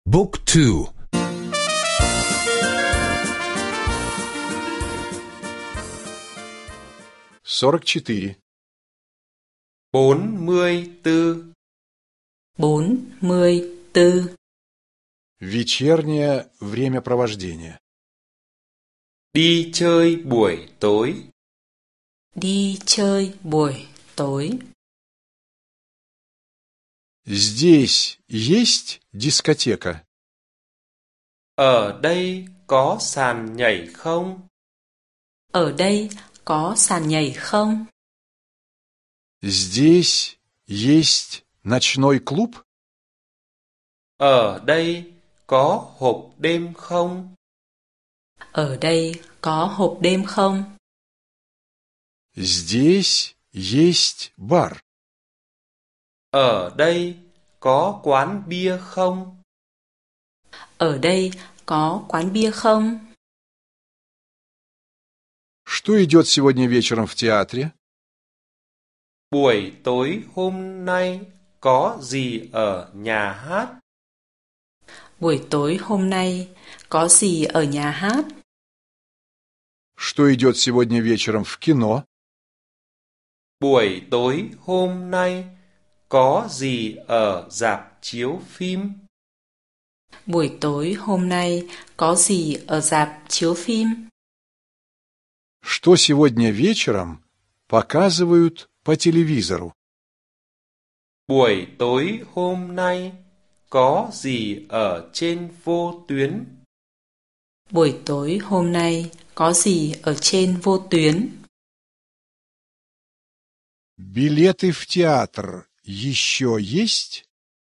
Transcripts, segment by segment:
Book 2. 44. 44. 44. Вечернее времяпровождение. Đi chơi buổi tối. Đi chơi buổi tối. Здесь есть дискотека? Ở đây có sàn nhảy không? Ở đây có sàn nhảy không? Здесь есть ночной клуб? Ở đây có hộp đêm không? Ở đây có hộp đêm không? Здесь есть бар. Ở đây có quán bia không? Ở đây có quán bia không? Что идет сегодня вечером в театре? Buổi tối hôm nay có gì ở nhà hát? Buổi tối hôm nay có gì ở nhà hát? Что идет сегодня вечером в кино? Buổi tối hôm nay có gì ở rạp chiếu phim? Buổi tối hôm nay có gì ở rạp chiếu phim? Что сегодня вечером показывают по телевизору? Buổi tối hôm nay có gì ở trên vô tuyến? Buổi tối hôm nay có gì ở trên vô tuyến? Билеты в театр еще есть?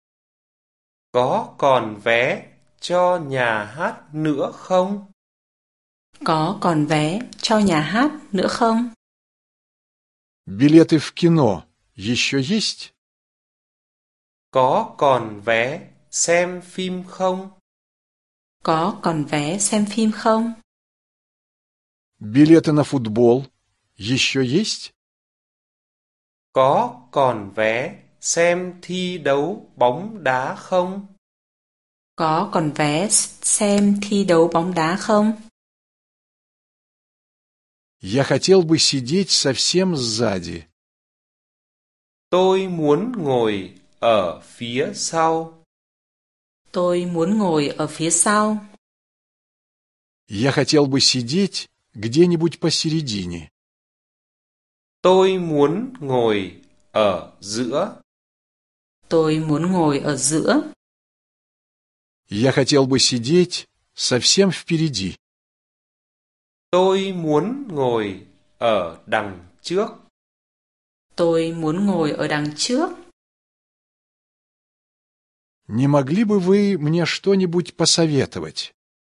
Có còn vé cho nhà hát nữa không? Có còn vé cho nhà hát nữa không? Билеты в кино еще есть? Có còn vé xem phim không? Có còn vé xem phim không? Билеты на футбол еще есть? Có còn vé xem thi đấu bóng đá không? Có còn vé xem thi đấu bóng đá không? Я хотел бы сидеть совсем сзади. Tôi muốn ngồi ở phía sau. Tôi muốn ngồi ở phía sau. Я хотел бы сидеть где-нибудь посередине. Tôi muốn ngồi ở giữa. Tôi muốn ngồi ở giữa. Я хотел бы сидеть совсем впереди. Tôi muốn ngồi ở đằng trước. Tôi muốn ngồi ở đằng trước. Не могли бы вы мне что-нибудь посоветовать?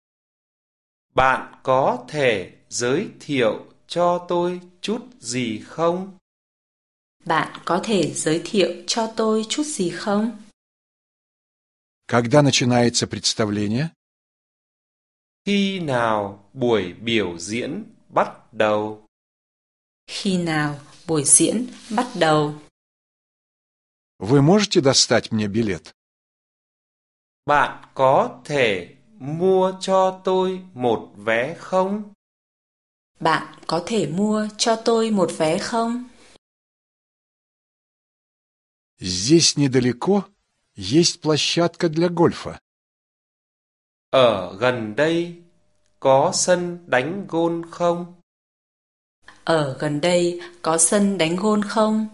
Bạn có thể giới thiệu cho tôi chút gì không? Bạn có thể giới thiệu cho tôi chút gì không? Когда начинается представление? Khi nào buổi biểu diễn bắt đầu? Khi nào buổi diễn bắt đầu? Вы можете достать мне билет? Bạn có thể mua cho tôi một vé không? Bạn có thể mua cho tôi một vé không? Здесь недалеко есть площадка для гольфа. Ở gần đây có sân đánh gôn không? Ở gần đây có sân đánh gôn không?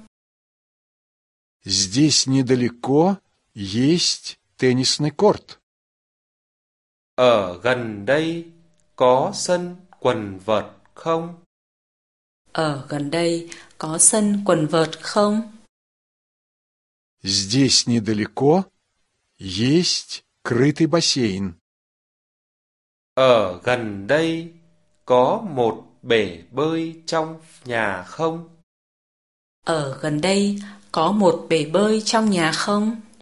Здесь недалеко есть теннисный корт. Ở gần đây có sân quần vợt không? Ở gần đây có sân quần vợt không? Здесь недалеко есть крытый бассейн. Ở gần đây có một bể bơi trong nhà không? Ở gần đây có một bể bơi trong nhà không?